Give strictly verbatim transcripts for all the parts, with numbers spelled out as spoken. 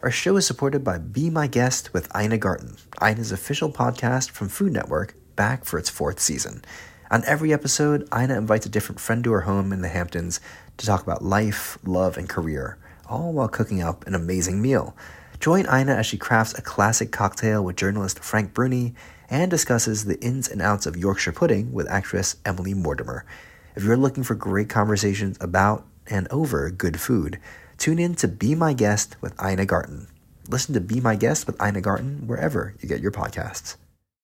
Our show is supported by Be My Guest with Ina Garten, Ina's official podcast from Food Network, back for its fourth season. On every episode, Ina invites a different friend to her home in the Hamptons to talk about life, love, and career, all while cooking up an amazing meal. Join Ina as she crafts a classic cocktail with journalist Frank Bruni and discusses the ins and outs of Yorkshire pudding with actress Emily Mortimer. If you're looking for great conversations about and over good food, tune in to Be My Guest with Ina Garten. Listen to Be My Guest with Ina Garten wherever you get your podcasts.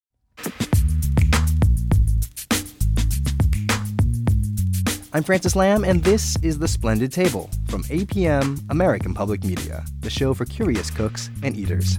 I'm Francis Lamb, and this is The Splendid Table from A P M American Public Media, the show for curious cooks and eaters.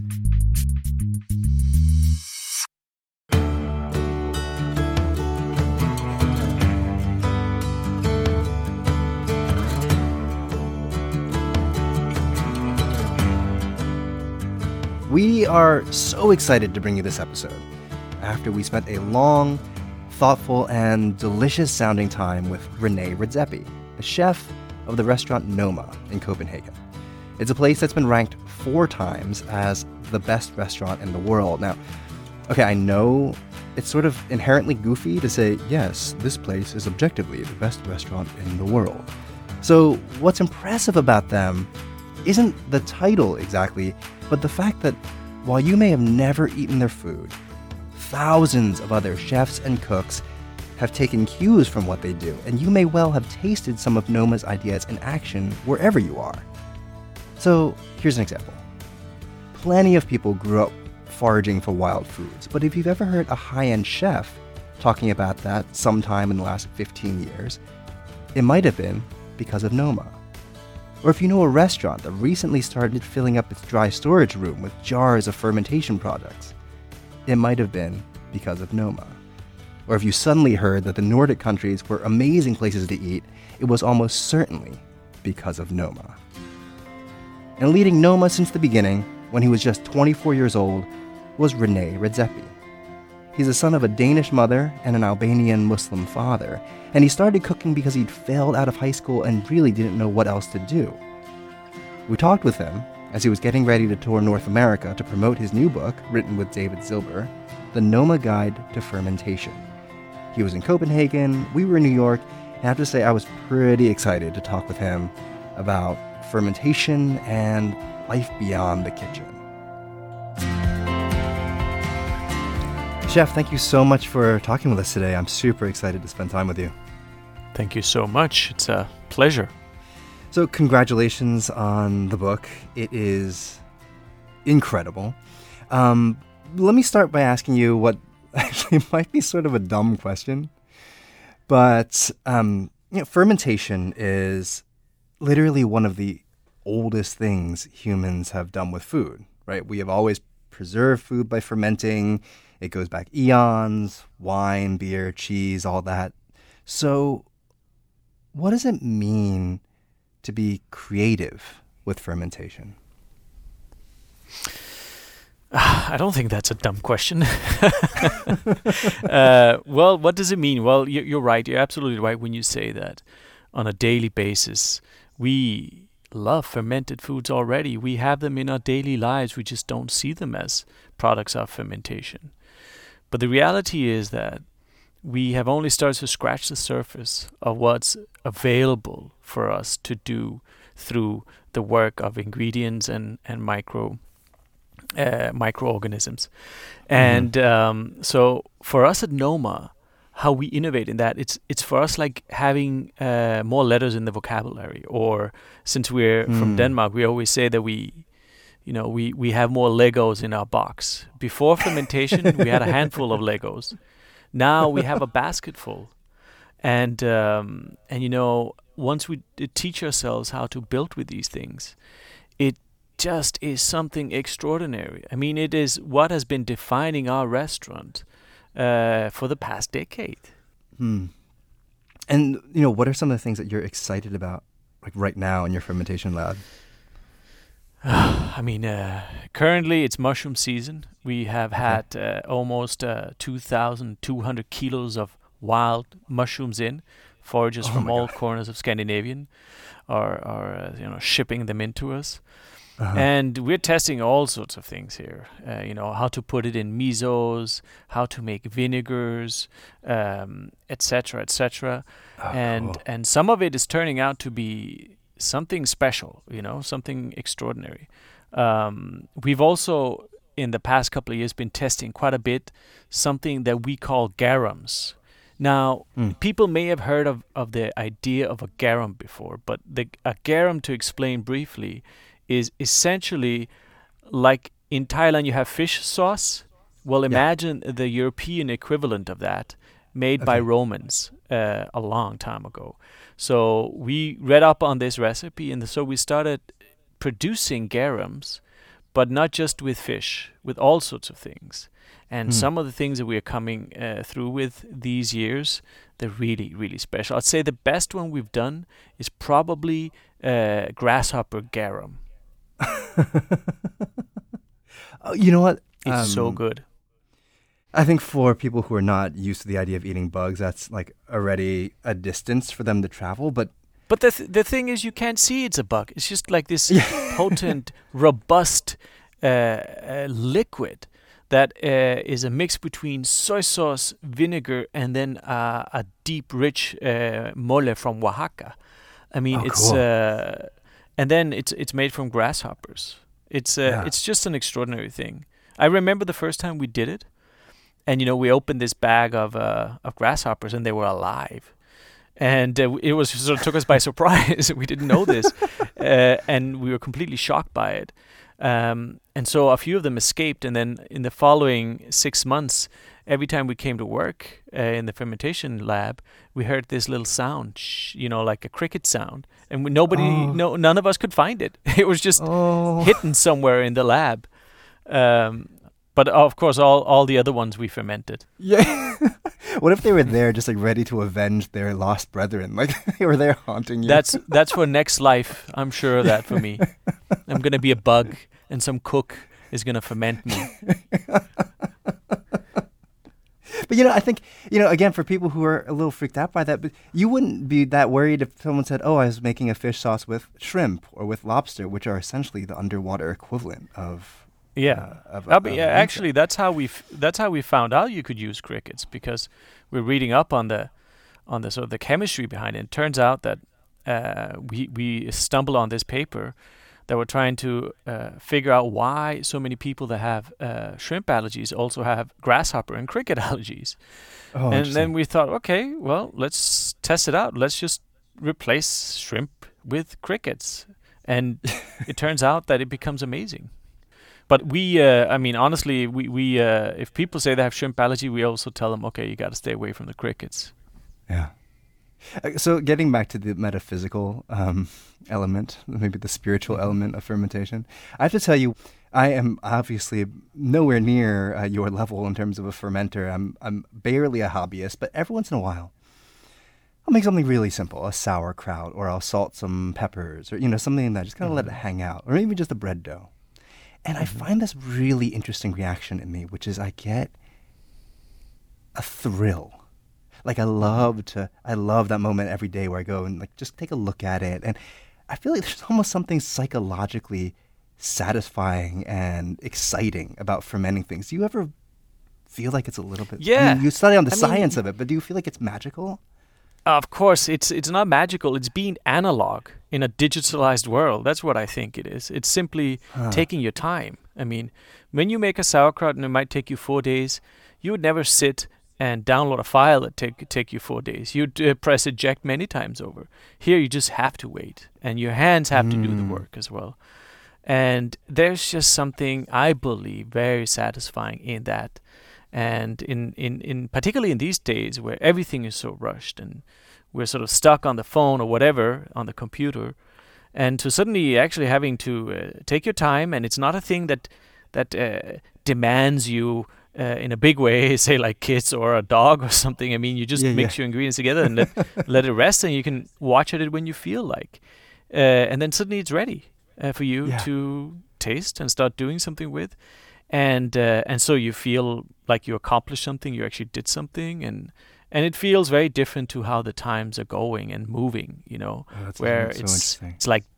We are so excited to bring you this episode after we spent a long, thoughtful, and delicious-sounding time with René Redzepi, the chef of the restaurant Noma in Copenhagen. It's a place that's been ranked four times as the best restaurant in the world. Now, okay, I know it's sort of inherently goofy to say, yes, this place is objectively the best restaurant in the world. So what's impressive about them isn't the title exactly, but the fact that while you may have never eaten their food, thousands of other chefs and cooks have taken cues from what they do, and you may well have tasted some of Noma's ideas in action wherever you are. So here's an example. Plenty of people grew up foraging for wild foods, but if you've ever heard a high-end chef talking about that sometime in the last fifteen years, it might have been because of Noma. Or if you know a restaurant that recently started filling up its dry storage room with jars of fermentation products, it might have been because of Noma. Or if you suddenly heard that the Nordic countries were amazing places to eat, it was almost certainly because of Noma. And leading Noma since the beginning, when he was just twenty-four years old, was René Redzepi. He's the son of a Danish mother and an Albanian Muslim father, and he started cooking because he'd failed out of high school and really didn't know what else to do. We talked with him as he was getting ready to tour North America to promote his new book, written with David Zilber, The Noma Guide to Fermentation. He was in Copenhagen, we were in New York, and I have to say I was pretty excited to talk with him about fermentation and life beyond the kitchen. Chef, thank you so much for talking with us today. I'm super excited to spend time with you. Thank you so much. It's a pleasure. So congratulations on the book. It is incredible. Um, let me start by asking you what actually might be sort of a dumb question. But um, you know, fermentation is literally one of the oldest things humans have done with food, right? We have always preserved food by fermenting. It goes back eons, wine, beer, cheese, all that. So what does it mean to be creative with fermentation? I don't think that's a dumb question. uh, well, what does it mean? Well, you're right. You're absolutely right when you say that on a daily basis, we love fermented foods already. We have them in our daily lives. We just don't see them as products of fermentation. But the reality is that we have only started to scratch the surface of what's available for us to do through the work of ingredients and, and micro uh, microorganisms. Mm-hmm. And um, so for us at Noma, how we innovate in that, it's it's for us like having uh, more letters in the vocabulary. Or since we're mm. from Denmark, we always say that we You know, we, we have more Legos in our box. Before fermentation, we had a handful of Legos. Now we have a basket full. And, um, and you know, once we teach ourselves how to build with these things, it just is something extraordinary. I mean, it is what has been defining our restaurant uh, for the past decade. Hmm. And, you know, what are some of the things that you're excited about, like right now in your fermentation lab? I mean, uh, currently it's mushroom season. We have okay. had uh, almost uh, two thousand two hundred kilos of wild mushrooms in. Foragers oh from all God. corners of Scandinavian are, are uh, you know, shipping them into us. Uh-huh. And we're testing all sorts of things here. Uh, you know, how to put it in misos, how to make vinegars, um, et cetera, et cetera. Oh, and cool. and some of it is turning out to be something special. You know, something extraordinary. Um, we've also, in the past couple of years, been testing quite a bit something that we call garums. Now, Mm. people may have heard of, of the idea of a garum before, but the a garum, to explain briefly, is essentially like in Thailand you have fish sauce. Well, imagine the European equivalent of that, made by Okay. Romans uh, a long time ago. So we read up on this recipe, and so we started producing garums, but not just with fish, with all sorts of things. And Hmm. some of the things that we are coming uh, through with these years, they're really, really special. I'd say the best one we've done is probably uh, grasshopper garum. Oh, you know what? It's so Um, good. I think for people who are not used to the idea of eating bugs, that's like already a distance for them to travel. But But the th- the thing is, you can't see it's a bug. It's just like this Yeah. potent, robust uh, uh, liquid that uh, is a mix between soy sauce, vinegar, and then uh, a deep, rich uh, mole from Oaxaca. I mean, Oh, it's cool. uh, and then it's it's made from grasshoppers. It's uh, Yeah. it's just an extraordinary thing. I remember the first time we did it, and you know, we opened this bag of uh, of grasshoppers, and they were alive. And uh, it was sort of took us by surprise. We didn't know this, uh, and we were completely shocked by it. Um, and so a few of them escaped, and then in the following six months, every time we came to work uh, in the fermentation lab, we heard this little sound, shh, you know, like a cricket sound, and we, nobody, Oh. no, none of us could find it. It was just oh, hidden somewhere in the lab. Um, but of course, all all the other ones we fermented. yeah. What if they were there, just like ready to avenge their lost brethren? Like they were there haunting you. That's that's for next life. I'm sure of that for me. I'm gonna be a bug, and some cook is gonna ferment me. But you know, I think, you know, again, for people who are a little freaked out by that, but you wouldn't be that worried if someone said, "Oh, I was making a fish sauce with shrimp or with lobster," which are essentially the underwater equivalent of Yeah. uh, of, I of mean, meat. yeah, actually, that's how we f- that's how we found out you could use crickets, because we're reading up on the on the sort of the chemistry behind it. It turns out that uh, we we stumbled on this paper that were trying to uh, figure out why so many people that have uh, shrimp allergies also have grasshopper and cricket allergies. Oh, And interesting. then we thought, okay, well, let's test it out. Let's just replace shrimp with crickets. And it turns out that it becomes amazing. But we, uh, I mean, honestly, we, we uh, if people say they have shrimp allergy, we also tell them, okay, you got to stay away from the crickets. Yeah. Uh, So getting back to the metaphysical um, element, maybe the spiritual element of fermentation, I have to tell you, I am obviously nowhere near uh, your level in terms of a fermenter. I'm I'm barely a hobbyist, but every once in a while, I'll make something really simple, a sauerkraut, or I'll salt some peppers, or you know, something that just kind of let it hang out, or even just a bread dough. And I find this really interesting reaction in me, which is I get a thrill. Like I love to, I love that moment every day where I go and like just take a look at it, and I feel like there's almost something psychologically satisfying and exciting about fermenting things. Do you ever feel like it's a little bit? I Yeah. mean, you study on the I mean- science of it, but do you feel like it's magical? Of course, it's it's not magical. It's being analog in a digitalized world. That's what I think it is. It's simply Huh. taking your time. I mean, when you make a sauerkraut and it might take you four days, you would never sit and download a file that take take you four days. You'd uh, press eject many times over. Here, you just have to wait, and your hands have to do the Mm. work as well. And there's just something, I believe, very satisfying in that. And in, in, in particularly in these days where everything is so rushed and we're sort of stuck on the phone or whatever on the computer, and to suddenly actually having to uh, take your time, and it's not a thing that that uh, demands you uh, in a big way, say like kids or a dog or something. I mean, you just Yeah, mix yeah. your ingredients together and let let it rest, and you can watch at it when you feel like, uh, and then suddenly it's ready uh, for you Yeah. to taste and start doing something with. And uh, and so you feel like you accomplished something, you actually did something, and and it feels very different to how the times are going and moving, you know, Oh, that's where so it's interesting. it's like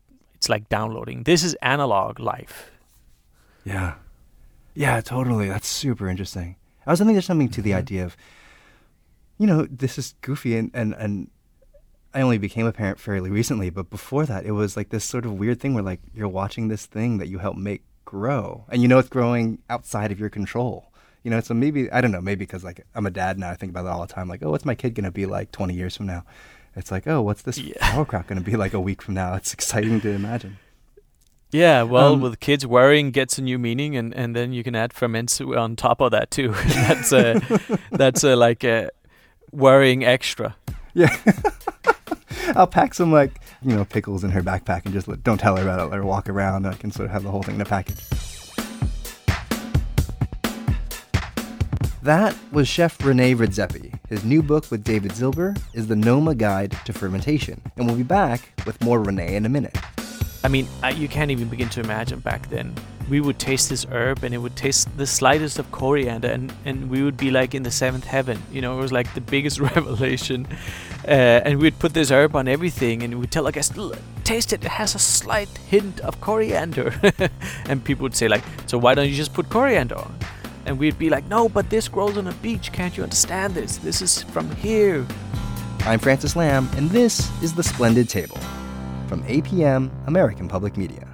it's like downloading. This is analog life. Yeah. Yeah, totally. That's super interesting. I was thinking there's something to the Mhm. idea of, you know, this is goofy, and, and, and I only became a parent fairly recently, but before that, it was like this sort of weird thing where like you're watching this thing that you help make grow, and you know it's growing outside of your control. You know, so maybe, I don't know, maybe because like I'm a dad now, I think about that all the time. Like, oh, what's my kid going to be like twenty years from now? It's like, oh, what's this Yeah. sauerkraut going to be like a week from now? It's exciting to imagine. Yeah, well, Um, with kids, worrying gets a new meaning, and, and then you can add ferments on top of that too. that's a, that's a, like a worrying extra. Yeah. I'll pack some like, you know, pickles in her backpack and just let, don't tell her about it. Let her walk around. I can sort of have the whole thing in a package. That was Chef Rene Redzepi. His new book with David Zilber is The Noma Guide to Fermentation. And we'll be back with more Rene in a minute. I mean, I, you can't even begin to imagine back then. We would taste this herb, and it would taste the slightest of coriander, and, and we would be like in the seventh heaven. You know, it was like the biggest revelation. Uh, and we'd put this herb on everything, and we'd tell our guests, taste it, it has a slight hint of coriander. And people would say like, so why don't you just put coriander on? And we'd be like, no, but this grows on a beach. Can't you understand this? This is from here. I'm Francis Lam, and this is The Splendid Table from A P M, American Public Media.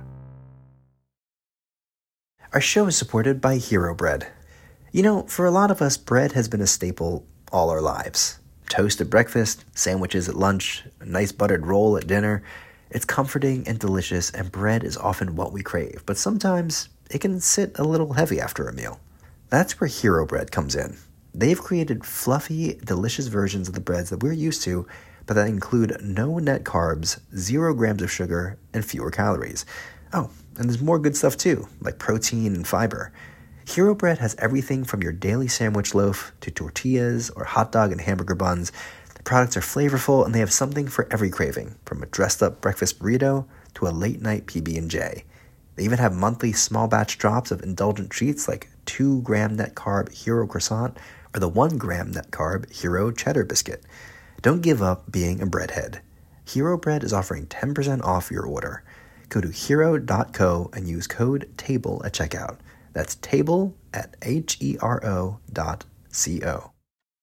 Our show is supported by Hero Bread. You know, for a lot of us, bread has been a staple all our lives. Toast at breakfast, sandwiches at lunch, a nice buttered roll at dinner. It's comforting and delicious, and bread is often what we crave, but sometimes it can sit a little heavy after a meal. That's where Hero Bread comes in. They've created fluffy, delicious versions of the breads that we're used to, but that include no net carbs, zero grams of sugar, and fewer calories. Oh, and there's more good stuff too, like protein and fiber. Hero Bread has everything from your daily sandwich loaf to tortillas or hot dog and hamburger buns. The products are flavorful, and they have something for every craving, from a dressed-up breakfast burrito to a late-night P B and J. They even have monthly small batch drops of indulgent treats like two gram net carb Hero Croissant or the one gram net carb Hero Cheddar Biscuit. Don't give up being a breadhead. Hero Bread is offering ten percent off your order. Go to hero dot co and use code TABLE at checkout. That's TABLE at H E R O dot C O.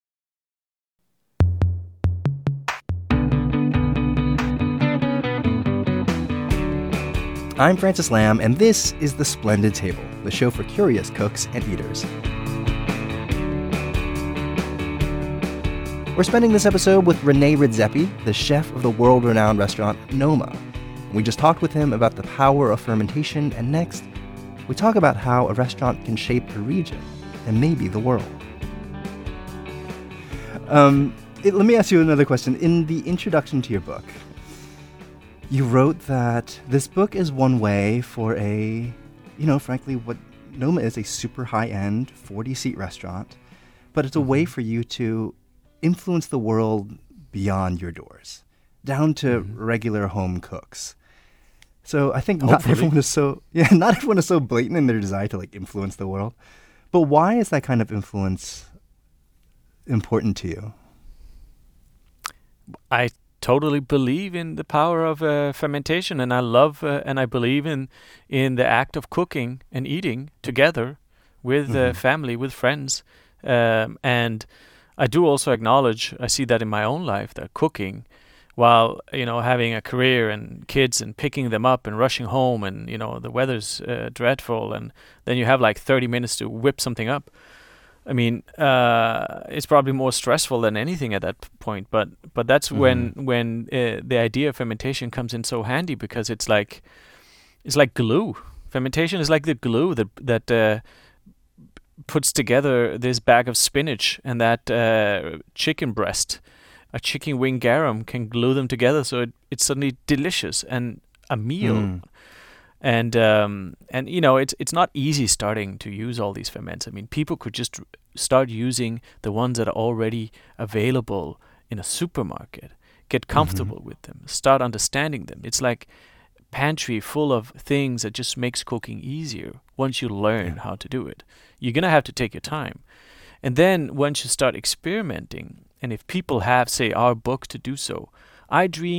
I'm Francis Lam, and this is The Splendid Table, the show for curious cooks and eaters. We're spending this episode with Rene Redzepi, the chef of the world-renowned restaurant Noma. We just talked with him about the power of fermentation, and next, we talk about how a restaurant can shape a region, and maybe the world. Um, it, let me ask you another question. In the introduction to your book, you wrote that this book is one way for a, you know, frankly, what Noma is, a super high-end forty-seat restaurant, but it's a way for you to influence the world beyond your doors, down to mm-hmm. regular home cooks. So I think not everyone is so yeah, not everyone is so blatant in their desire to like influence the world. But why is that kind of influence important to you? I totally believe in the power of uh, fermentation, and I love uh, and I believe in in the act of cooking and eating together with mm-hmm. uh, family, with friends, um, and I do also acknowledge, I see that in my own life, that cooking, while, you know, having a career and kids and picking them up and rushing home and, you know, the weather's uh, dreadful, and then you have like thirty minutes to whip something up. I mean, uh, it's probably more stressful than anything at that point, but but that's mm-hmm. when when uh, the idea of fermentation comes in so handy, because it's like it's like glue. Fermentation is like the glue that that uh, puts together this bag of spinach and that uh, chicken breast. A chicken wing garum can glue them together, so it, it's suddenly delicious and a meal. Mm. And um, and you know, it's it's not easy starting to use all these ferments. I mean, people could just start using the ones that are already available in a supermarket. Get comfortable mm-hmm. with them. Start understanding them. It's like pantry full of things that just makes cooking easier once you learn yeah. how to do it. You're gonna have to take your time, and then once you start experimenting, and if people have, say, our book to do so, I dream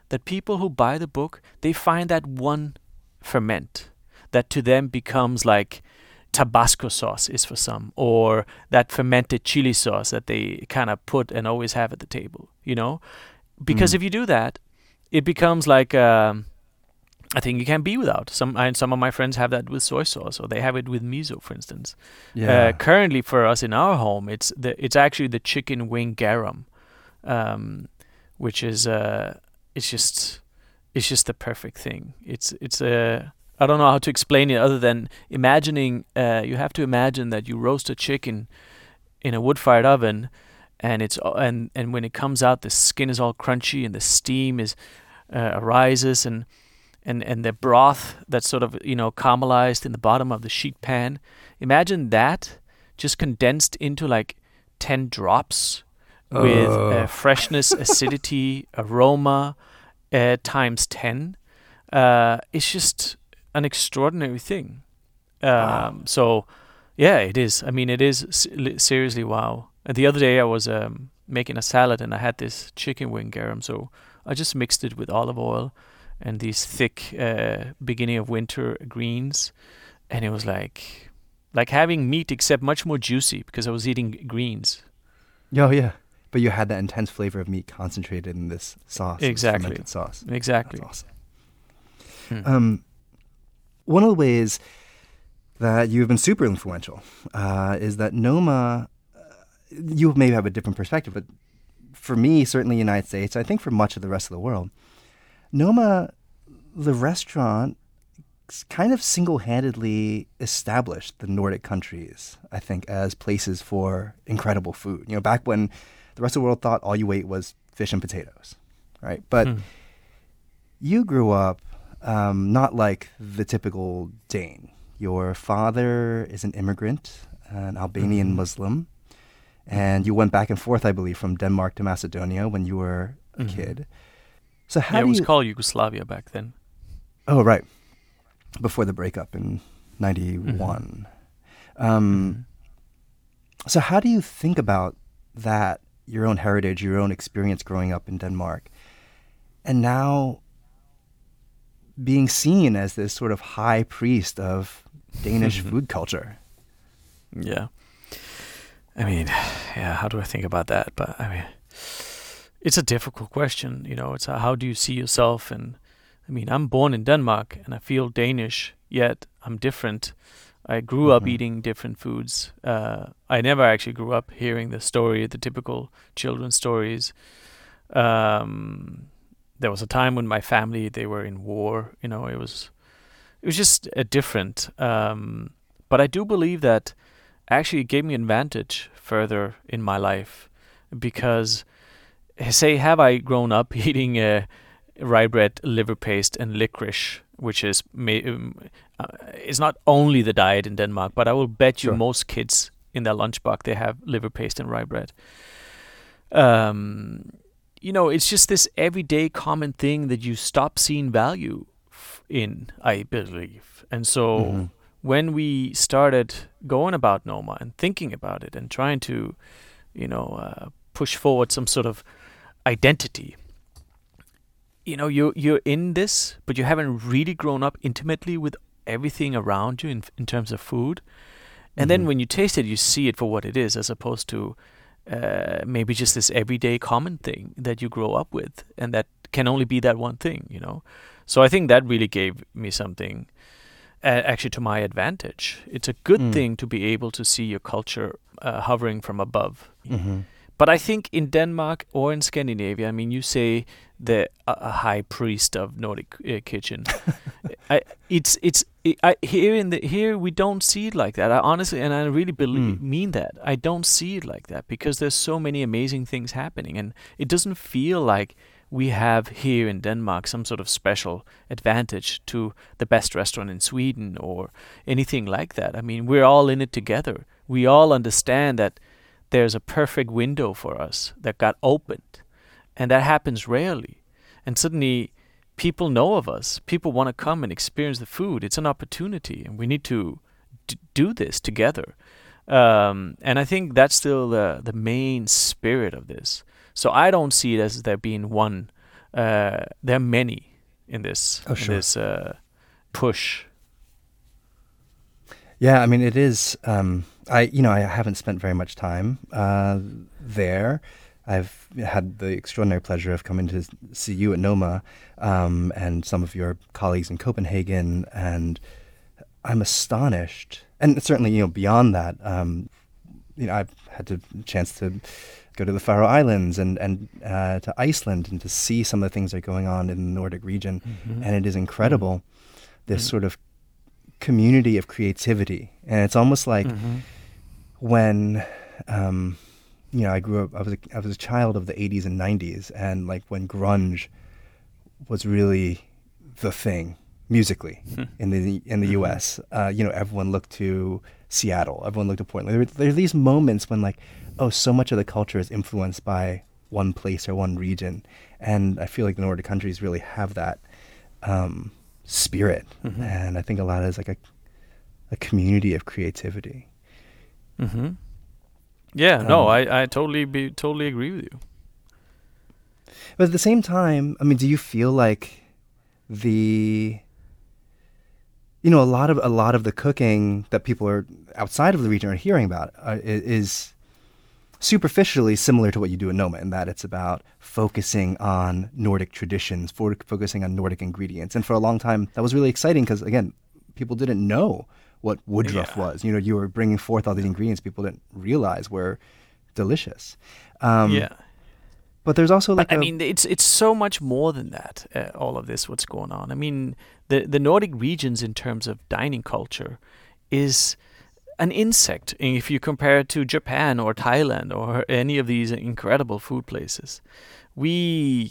that people who buy the book, they find that one ferment that to them becomes like Tabasco sauce is for some, or that fermented chili sauce that they kind of put and always have at the table, you know? Because Mm. if you do that, it becomes like um, a thing you can't be without. Some I, some of my friends have that with soy sauce, or they have it with miso, for instance. Yeah. Uh, currently, for us in our home, it's the it's actually the chicken wing garum, um, which is uh, it's just it's just the perfect thing. It's it's a I don't know how to explain it other than imagining. Uh, you have to imagine that you roast a chicken in a wood-fired oven, and it's and and when it comes out, the skin is all crunchy and the steam is uh, arises, and and and the broth that's sort of, you know, caramelized in the bottom of the sheet pan. Imagine that just condensed into like ten drops with Oh. uh, freshness, acidity, aroma uh, times ten. Uh, it's just an extraordinary thing. Um, Wow. So, yeah, it is. I mean, it is s- li- seriously wow. Uh, the other day I was um, making a salad and I had this chicken wing garum, so I just mixed it with olive oil and these thick uh, beginning of winter greens, and it was like like having meat except much more juicy because I was eating greens. Oh, yeah. But you had that intense flavor of meat concentrated in this sauce. this Exactly. fermented sauce. Exactly. That's awesome. Hmm. Um, one of the ways that you've been super influential uh, is that Noma, uh, you may have a different perspective, but for me, certainly in the United States, I think for much of the rest of the world, Noma, the restaurant, s- kind of single-handedly established the Nordic countries, I think, as places for incredible food. You know, back when the rest of the world thought all you ate was fish and potatoes, right? But Hmm. you grew up um, not like the typical Dane. Your father is an immigrant, an Albanian Mhm. Muslim, and you went back and forth, I believe, from Denmark to Macedonia when you were a Mhm. kid. So how Yeah, it do was you? called Yugoslavia back then. Oh, right, before the breakup in ninety-one. Um, Mhm. So how do you think about that, your own heritage, your own experience growing up in Denmark, and now being seen as this sort of high priest of Danish food culture? Yeah. I mean, yeah, how do I think about that? But I mean, it's a difficult question. You know, it's a, how do you see yourself? And I mean, I'm born in Denmark and I feel Danish, yet I'm different. I grew up Mhm. eating different foods. Uh, I never actually grew up hearing the story, the typical children's stories. Um, there was a time when my family, they were in war. You know, it was it was just a different. Um, but I do believe that actually it gave me advantage further in my life because, say, have I grown up eating uh, rye bread, liver paste, and licorice, which is ma- um, uh, it's not only the diet in Denmark, but I will bet you Sure. most kids in their lunchbox they have liver paste and rye bread. Um, you know, it's just this everyday common thing that you stop seeing value f- in, I believe, and so. Mhm. When we started going about Noma and thinking about it and trying to, you know, uh, push forward some sort of identity, you know, you're you're in this, but you haven't really grown up intimately with everything around you in in terms of food. And then Mhm. when you taste it, you see it for what it is, as opposed to uh, maybe just this everyday common thing that you grow up with, and that can only be that one thing, you know. So I think that really gave me something. Uh, actually, to my advantage, it's a good Mm. thing to be able to see your culture uh, hovering from above. Mhm. But I think in Denmark or in Scandinavia, I mean, you say the a, a high priest of Nordic uh, kitchen. I, it's it's I, I, here in the here we don't see it like that. I honestly, and I really believe, Mm. mean that. I don't see it like that because there's so many amazing things happening, and it doesn't feel like we have here in Denmark some sort of special advantage to the best restaurant in Sweden or anything like that. I mean, we're all in it together. We all understand that there's a perfect window for us that got opened, and that happens rarely. And suddenly, people know of us. People want to come and experience the food. It's an opportunity, and we need to d- do this together. Um, and I think that's still the the main spirit of this. So I don't see it as there being one uh, there are many in this Oh, in sure. this uh, push. Yeah, I mean, it is. Um, I you know I haven't spent very much time uh, there. I've had the extraordinary pleasure of coming to see you at Noma um, and some of your colleagues in Copenhagen, and I'm astonished. And certainly, you know, beyond that, um, you know, I've had the chance to go to the Faroe Islands and and uh, to Iceland and to see some of the things that are going on in the Nordic region, Mm-hmm. and it is incredible. Mm-hmm. This sort of community of creativity, and it's almost like Mm-hmm. when. Um, You know, I grew up. I was a, I was a child of the eighties and nineties, and like when grunge was really the thing musically in the in the U S. Uh, you know, everyone looked to Seattle. Everyone looked to Portland. There, there are these moments when like, oh, so much of the culture is influenced by one place or one region, and I feel like the Nordic countries really have that um, spirit, Mm-hmm. and I think a lot of it is like a a community of creativity. Mm-hmm. Yeah, no, Um, I, I totally be totally agree with you. But at the same time, I mean, do you feel like the, you know, a lot of a lot of the cooking that people are outside of the region are hearing about uh, i- is superficially similar to what you do in Noma, in that it's about focusing on Nordic traditions, for, focusing on Nordic ingredients. And for a long time, that was really exciting because, again, people didn't know what woodruff Yeah. was. You know, you were bringing forth all these ingredients people didn't realize were delicious. Um, Yeah. But there's also like But, I a, mean, it's it's so much more than that. Uh, all of this, what's going on. I mean, the the Nordic regions in terms of dining culture is an insect. If you compare it to Japan or Thailand or any of these incredible food places, we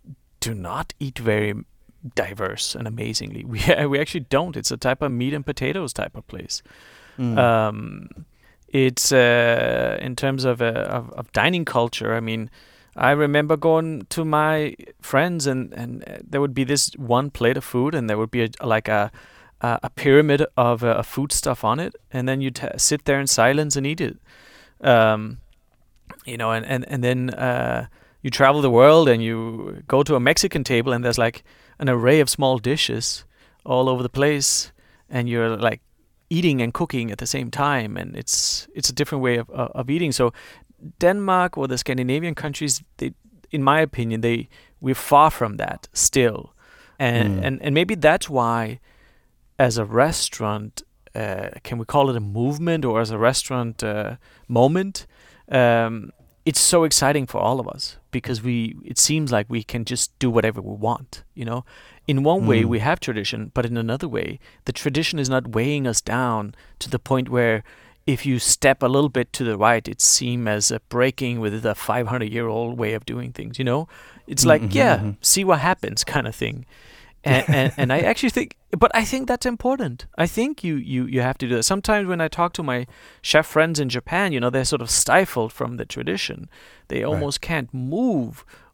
do not eat very diverse and amazingly. We we actually don't. It's a type of meat and potatoes type of place. mm, Um, it's uh, in terms of, uh, of of dining culture. I mean, I remember going to my friends, and and uh, there would be this one plate of food, and there would be a, like a a, a pyramid of uh, food stuff on it, and then you t- sit there in silence and eat it. Um, you know, and and and then uh, you travel the world, and you go to a Mexican table, and there's like an array of small dishes all over the place, and you're like eating and cooking at the same time, and it's it's a different way of of, of eating. So Denmark or the Scandinavian countries, they, in my opinion, they we're far from that still, and Mm. and and maybe that's why, as a restaurant, uh, can we call it a movement, or as a restaurant uh, moment? Um, it's so exciting for all of us because we it seems like we can just do whatever we want, you know. In one way Mm. we have tradition, but in another way the tradition is not weighing us down to the point where if you step a little bit to the right it seems as a breaking with a five hundred year old way of doing things, you know. It's like, Mhm, yeah, mhm. see what happens kind of thing. And, and and I actually think, but I think that's important. I think you, you, you have to do that. Sometimes when I talk to my chef friends in Japan, you know, they're sort of stifled from the tradition. They almost can't move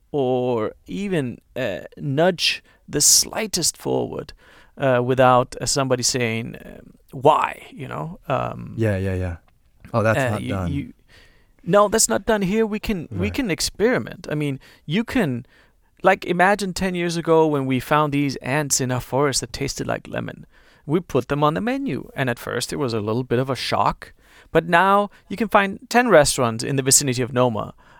or even uh, nudge the slightest forward uh, without uh, somebody saying um, why, you know. Um, Yeah, yeah, yeah. Oh, that's uh, not you- done. you- no, that's not done here. We can we Right. can experiment. I mean, you can, like, imagine ten years ago when we found these ants in our forest that tasted like lemon. We put them on the menu, and at first it was a little bit of a shock. But now you can find ten restaurants in the vicinity of Noma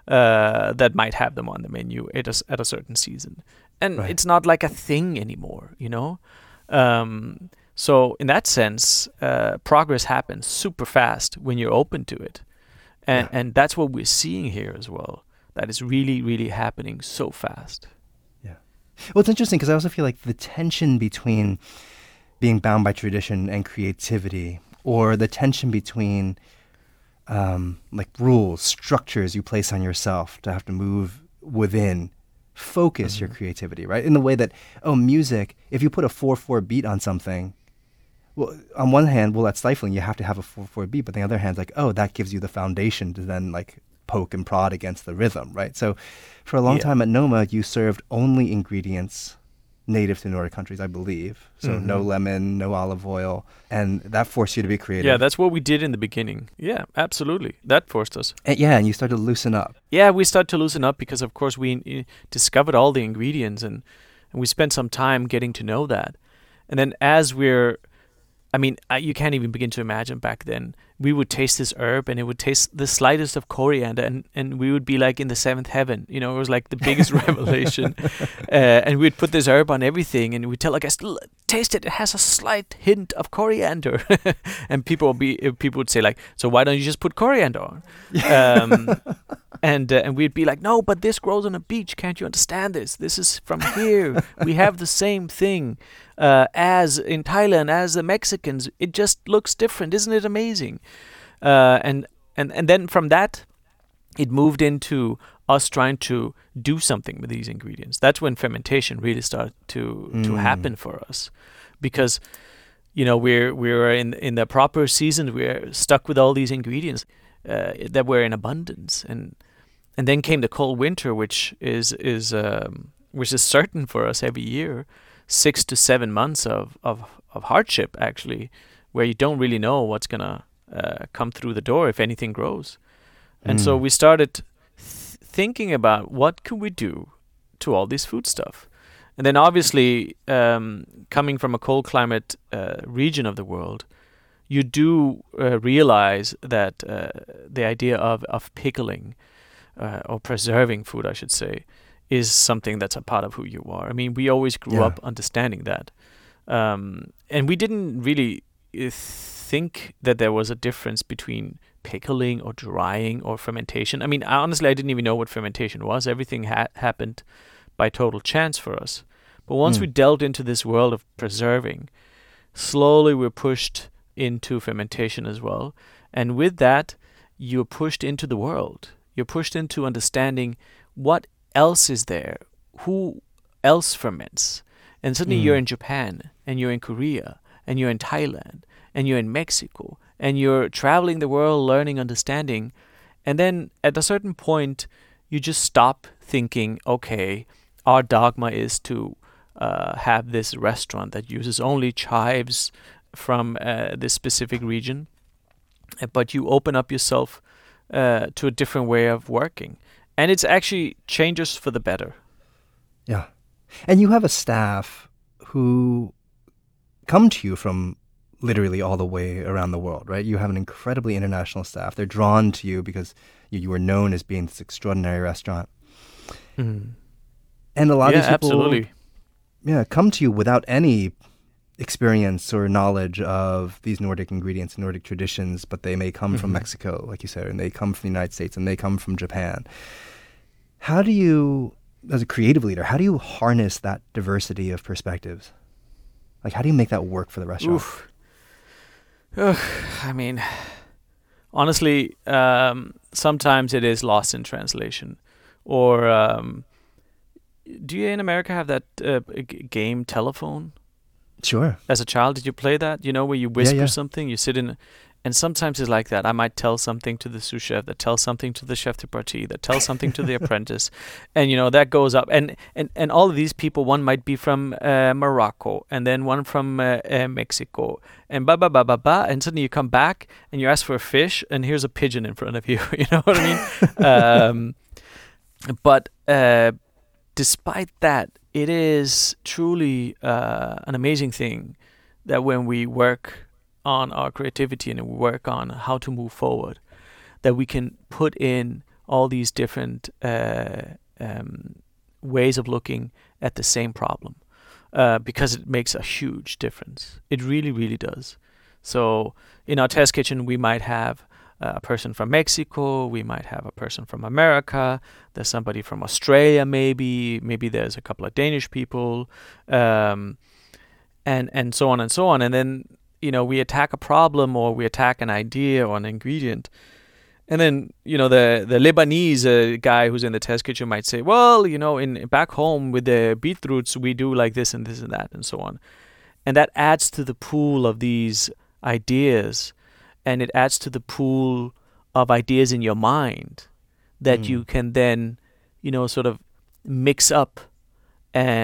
uh, that might have them on the menu at a, s- at a certain season, and Right. it's not like a thing anymore, you know. Um, so in that sense, uh, progress happens super fast when you're open to it. And Yeah. and that's what we're seeing here as well. That is really, really happening so fast. Well, it's interesting because I also feel like the tension between being bound by tradition and creativity, or the tension between um, like rules, structures you place on yourself to have to move within, focus your creativity, right? In the way that, oh, music, if you put a four four beat on something, well, on one hand, well, that's stifling. You have to have a four four beat, but on the other hand, like, oh, that gives you the foundation to then like poke and prod against the rhythm, right? So for a long Yeah. time at Noma, you served only ingredients native to Nordic countries, I believe. So Mhm. no lemon, no olive oil, and that forced you to be creative. Yeah, that's what we did in the beginning. Yeah, absolutely. That forced us. And yeah, and you started to loosen up. Yeah, we started to loosen up because, of course, we uh, discovered all the ingredients and, and we spent some time getting to know that. And then as we're, I mean, I, you can't even begin to imagine back then. We would taste this herb and it would taste the slightest of coriander and, and we would be like in the seventh heaven. You know, it was like the biggest revelation. Uh, and we'd put this herb on everything and we'd tell a guest, "L- taste it, it has a slight hint of coriander." And people would be, uh, people would say like, "So why don't you just put coriander on?" Um, and uh, and we'd be like, "No, but this grows on a beach. Can't you understand this? This is from here. We have the same thing uh, as in Thailand, as the Mexicans. It just looks different. Isn't it amazing?" Uh, and, and, and then from that, it moved into us trying to do something with these ingredients. That's when fermentation really started to, to Mm. happen for us. Because, you know, we're, we're in, in the proper season, we're stuck with all these ingredients uh, that were in abundance. And and then came the cold winter, which is is um, which is certain for us every year, six to seven months of, of, of hardship, actually, where you don't really know what's going to uh, come through the door if anything grows. And so Mm. we started th- thinking about what could we do to all this food stuff. And then obviously, um, coming from a cold climate uh, region of the world, you do uh, realize that uh, the idea of, of pickling uh, or preserving food, I should say, is something that's a part of who you are. I mean, we always grew Yeah. up understanding that. Um, and we didn't really uh, think that there was a difference between pickling or drying or fermentation. I mean, honestly, I didn't even know what fermentation was. Everything ha- happened by total chance for us. But once Mm. we delved into this world of preserving, slowly we're pushed into fermentation as well. And with that, you're pushed into the world. You're pushed into understanding what else is there, who else ferments. And suddenly Mm. you're in Japan, and you're in Korea, and you're in Thailand, and you're in Mexico, and you're traveling the world, learning, understanding. And then at a certain point, you just stop thinking, okay, our dogma is to uh, have this restaurant that uses only chives from uh, this specific region. Uh, But you open up yourself uh, to a different way of working. And it's actually changes for the better. Yeah. And you have a staff who come to you from literally all the way around the world, right? You have an incredibly international staff. They're drawn to you because you, you are known as being this extraordinary restaurant. Mm. And a lot Yeah, of these people absolutely. yeah, come to you without any experience or knowledge of these Nordic ingredients, Nordic traditions, but they may come from Mhm. Mexico, like you said, and they come from the United States, and they come from Japan. How do you, as a creative leader, how do you harness that diversity of perspectives? Like, how do you make that work for the restaurant? Oof. Ugh, I mean, honestly, um, sometimes it is lost in translation. Or um, do you in America have that uh, g- game Telephone? Sure. As a child, did you play that? You know, where you whisper yeah. something, you sit in, and sometimes it's like that. I might tell something to the sous chef, that tells something to the chef de partie, that tells something to the apprentice, and you know that goes up. And and and all of these people, one might be from uh, Morocco, and then one from uh, uh, Mexico, and ba ba ba ba ba, and suddenly you come back and you ask for a fish, and here's a pigeon in front of you. You know what I mean? um, but uh, despite that, it is truly uh, an amazing thing that when we work on our creativity and we work on how to move forward, that we can put in all these different uh, um, ways of looking at the same problem, uh, because it makes a huge difference. It really, really does. So in our test kitchen, we might have a person from Mexico, we might have a person from America, there's somebody from Australia maybe, maybe there's a couple of Danish people, um, and and so on and so on. And then, you know, we attack a problem or we attack an idea or an ingredient. And then, you know, the, the Lebanese uh, guy who's in the test kitchen might say, well, you know, in back home with the beetroots, we do like this and this and that and so on. And that adds to the pool of these ideas, and it adds to the pool of ideas in your mind that Mm. you can then, you know, sort of mix up and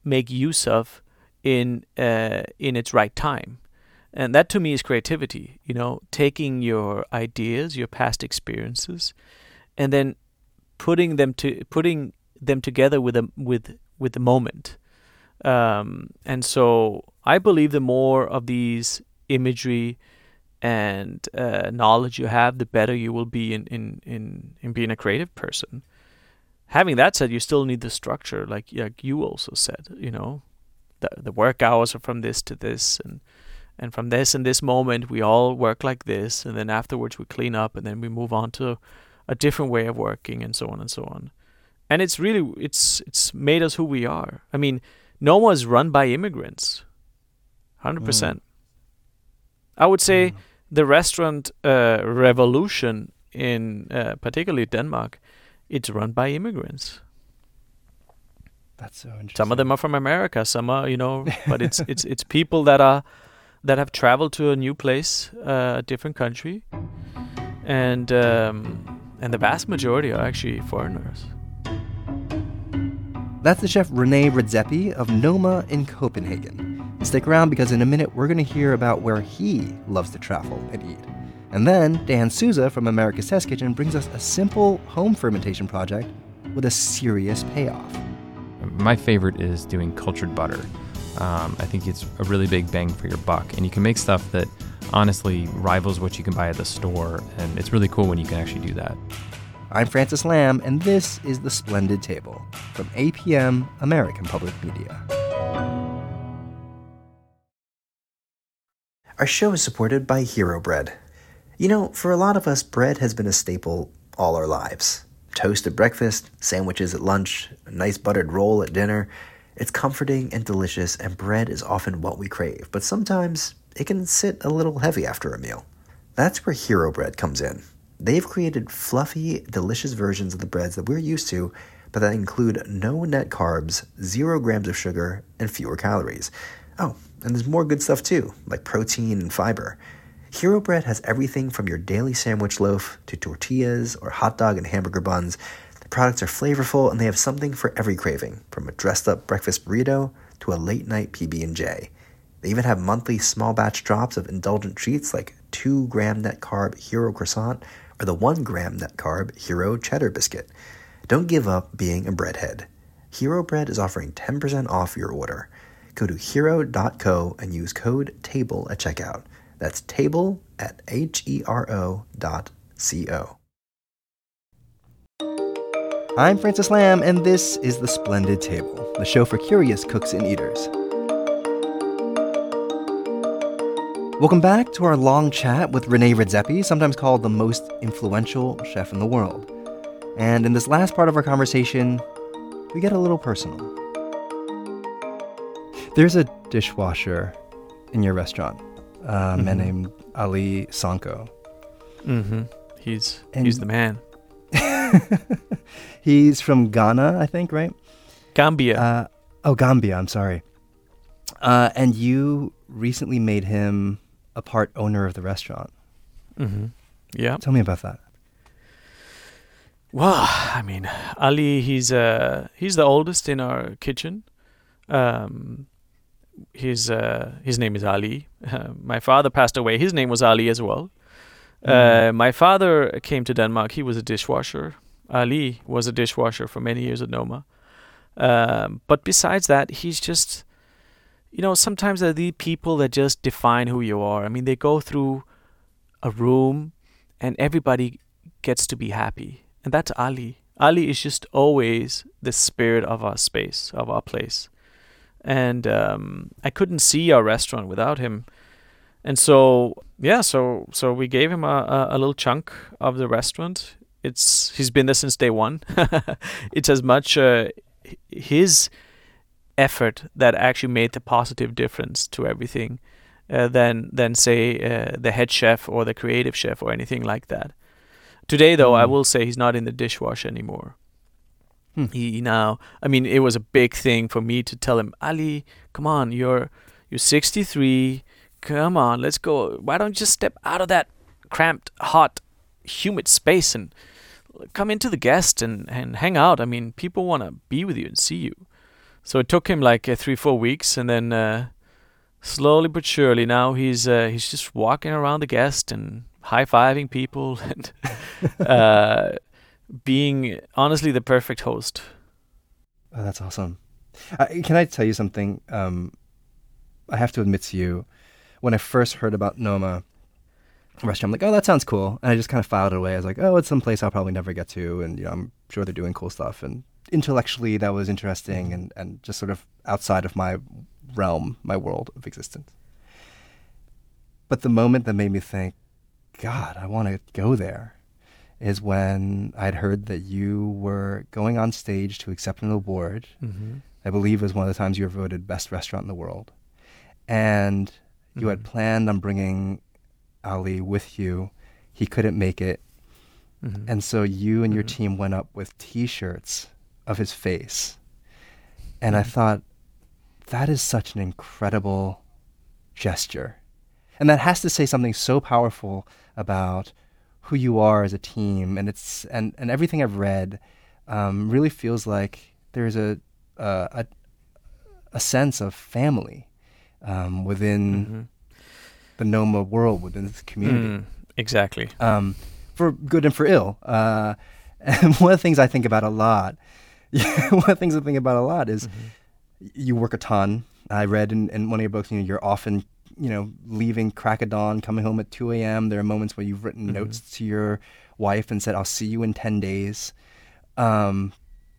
make use of in uh, in its right time. And that to me is creativity, you know, taking your ideas, your past experiences, and then putting them to putting them together with a with with the moment. Um, and so I believe the more of these imagery and uh, knowledge you have, the better you will be in, in, in, in being a creative person. Having that said, you still need the structure, like like you also said, you know, the the work hours are from this to this, and and from this and this moment we all work like this, and then afterwards we clean up, and then we move on to a different way of working, and so on and so on. And it's really it's it's made us who we are. I mean, Noma is run by immigrants, one hundred percent. Mm. I would say mm. the restaurant uh, revolution in uh, particularly Denmark, it's run by immigrants. That's so interesting. Some of them are from America, some are, you know, but it's it's it's people that are that have traveled to a new place, uh, a different country, and um, and the vast majority are actually foreigners. That's the chef René Redzepi of Noma in Copenhagen. Stick around, because in a minute we're going to hear about where he loves to travel and eat. And then Dan Souza from America's Test Kitchen brings us a simple home fermentation project with a serious payoff. My favorite is doing cultured butter. Um, I think it's a really big bang for your buck, and you can make stuff that honestly rivals what you can buy at the store, and it's really cool when you can actually do that. I'm Francis Lam, and this is The Splendid Table from A P M American Public Media. Our show is supported by Hero Bread. You know, for a lot of us, bread has been a staple all our lives. Toast at breakfast, sandwiches at lunch, a nice buttered roll at dinner. It's comforting and delicious, and bread is often what we crave, but sometimes it can sit a little heavy after a meal. That's where Hero Bread comes in. They've created fluffy, delicious versions of the breads that we're used to, but that include no net carbs, zero grams of sugar, and fewer calories. Oh, and there's more good stuff too, like protein and fiber. Hero Bread has everything from your daily sandwich loaf to tortillas or hot dog and hamburger buns. The products are flavorful, and they have something for every craving, from a dressed-up breakfast burrito to a late-night P B and J. They even have monthly small-batch drops of indulgent treats like two gram net carb Hero Croissant or the one gram net carb Hero Cheddar Biscuit. Don't give up being a breadhead. Hero Bread is offering ten percent off your order. Go to hero dot co and use code TABLE at checkout. That's table at H E R O dot C O. I'm Francis Lam, and this is The Splendid Table, the show for curious cooks and eaters. Welcome back to our long chat with René Redzepi, sometimes called the most influential chef in the world. And in this last part of our conversation, we get a little personal. There's a dishwasher in your restaurant, a mm-hmm. man named Ali Sanko. Mm-hmm. He's and he's the man. He's from Ghana, I think, right? Gambia. Uh, oh, Gambia, I'm sorry. Uh, and you recently made him a part owner of the restaurant. Mm-hmm. Yeah. Tell me about that. Well, I mean, Ali, he's uh, he's the oldest in our kitchen. Um, his uh, his name is Ali. Uh, my father passed away. His name was Ali as well. Mm. Uh, my father came to Denmark. He was a dishwasher. Ali was a dishwasher for many years at Noma. Um, but besides that, he's just, you know, sometimes there are the people that just define who you are. I mean, they go through a room and everybody gets to be happy. And that's Ali. Ali is just always the spirit of our space, of our place. And um, I couldn't see our restaurant without him. And so, yeah, so so we gave him a, a, a little chunk of the restaurant. It's he's been there since day one. It's as much uh, his effort that actually made the positive difference to everything uh, than, than say, uh, the head chef or the creative chef or anything like that. Today, though, mm. I will say he's not in the dishwasher anymore. Hmm. He now, I mean, it was a big thing for me to tell him, Ali, come on, you're you're sixty-three. Come on, let's go. Why don't you just step out of that cramped, hot, humid space and come into the guest and, and hang out? I mean, people want to be with you and see you. So it took him like uh, three, four weeks, and then uh, slowly but surely now he's uh, he's just walking around the guest and high-fiving people and uh, being honestly the perfect host. Oh, that's awesome. Uh, can I tell you something? Um, I have to admit to you, when I first heard about Noma restaurant, I'm like, oh, that sounds cool. And I just kind of filed it away. I was like, oh, it's some place I'll probably never get to. And, you know, I'm sure they're doing cool stuff. And intellectually, that was interesting and, and just sort of outside of my realm, my world of existence. But the moment that made me think, God, I want to go there, is when I'd heard that you were going on stage to accept an award. Mm-hmm. I believe it was one of the times you were voted best restaurant in the world. And you mm-hmm. had planned on bringing Ali with you. He couldn't make it. Mm-hmm. And so you and your mm-hmm. team went up with T-shirts of his face. And mm-hmm. I thought, that is such an incredible gesture. And that has to say something so powerful about who you are as a team. And it's and, and everything I've read um, really feels like there's a uh, a, a sense of family um, within mm-hmm. the Noma world, within this community. Mm, exactly. Um, for good and for ill. Uh, and one of the things I think about a lot, one of the things I think about a lot is mm-hmm. you work a ton. I read in, in one of your books, you know, you're often, you know, leaving crack of dawn, coming home at two a.m. There are moments where you've written mm-hmm. notes to your wife and said, I'll see you in ten days. Um,